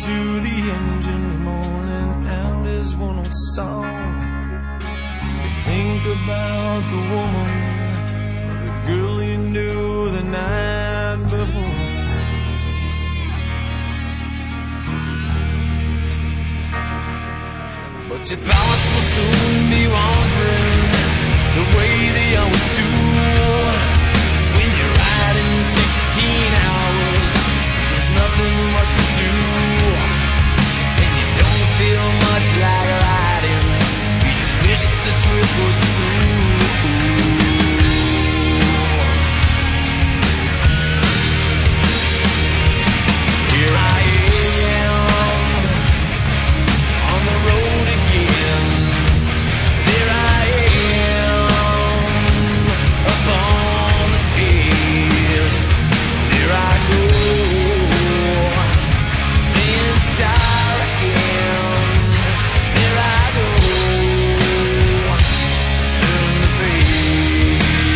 to the engine, mourning out his one old song. You think about the woman, the girl you knew the night before. But your thoughts will soon be wandering the way they always do. When you're riding 16 hours, there's nothing much to do, and you don't feel much like riding. You just wish the trip was through. Here I am on the road again. There I am up on the stage. There I go, being star again. There I go, turn the page.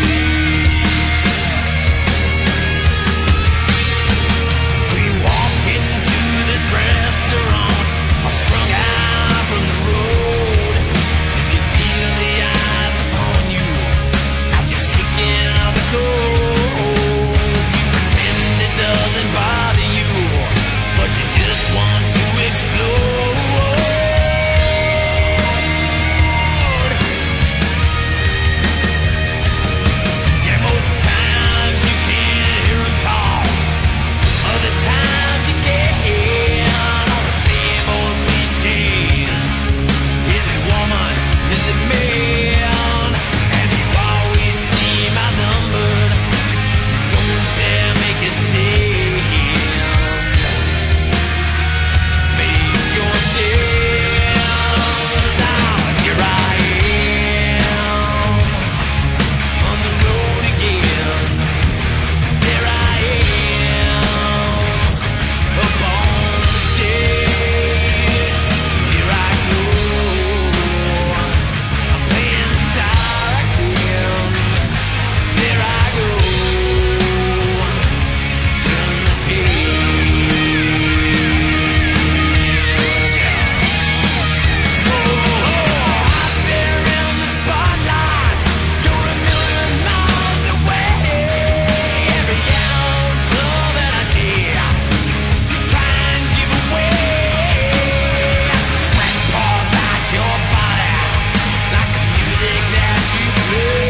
As we walk into this restaurant, all strung out from the road, and you feel the eyes upon you as you're shaking out the cold. You pretend it doesn't bother you, but you just want to explode. Yeah, most times you can't hear them talk. Other times you can. All the same old cliches. Is it woman? Is it man? And you always seem outnumbered. Don't dare make a stand. Make your stand. Now here I am on the road again. There I am up on the stage. Here I go, I'm playing star again. There I go, turn the page. Out there in the spotlight, you're a million miles away. Every ounce of energy you try and give away, as the sweat pours out your body like the music that you play.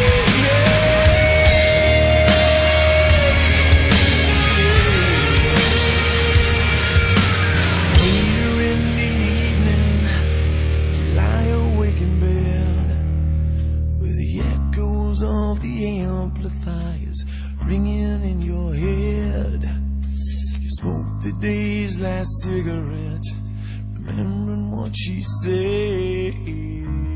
Later in the evening, you lie awake in bed with the echoes of the amplifiers ringing in your head. You smoke the day's last cigarette, remembering what she said.